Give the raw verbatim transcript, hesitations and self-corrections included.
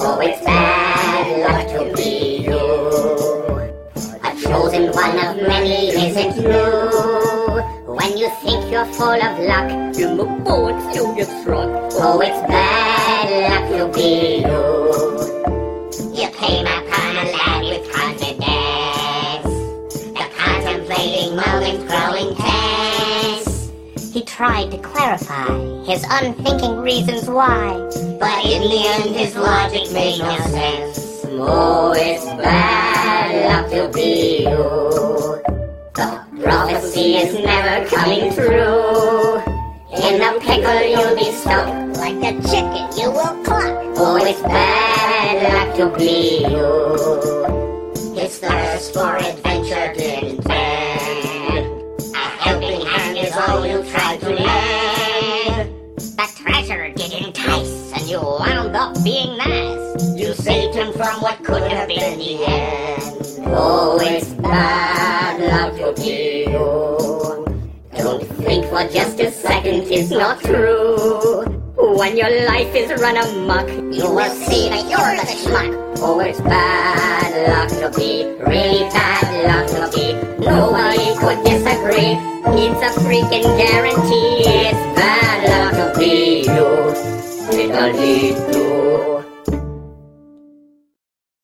Oh, it's bad luck to be you. A chosen one of many isn't new. When you think you're full of luck, in the bullets you'll get struck. oh, it's bad luck to be you. You came upon a lad with confidence, the contemplating moment growing tense. He tried to clarify his unthinking reasons why, but in the end his logic made no sense. Oh, it's bad luck to be you. The prophecy is never coming true. In the pickle you'll be stuck, like the chicken you will cluck. Oh, it's bad luck to be you. His thirst for adventure didn't end. A helping hand is all you tried to lend. The treasure did entice, and you wound up being nice. You saved him from what could have been the end. Oh, it's bad luck to be you. Don't think for just a second it's not true. When your life is run amok, You will see that you're the schmuck. Oh, it's bad luck to be, really bad luck to be. Nobody could disagree. it's a freaking guarantee. It's bad luck to be you. It'll lead to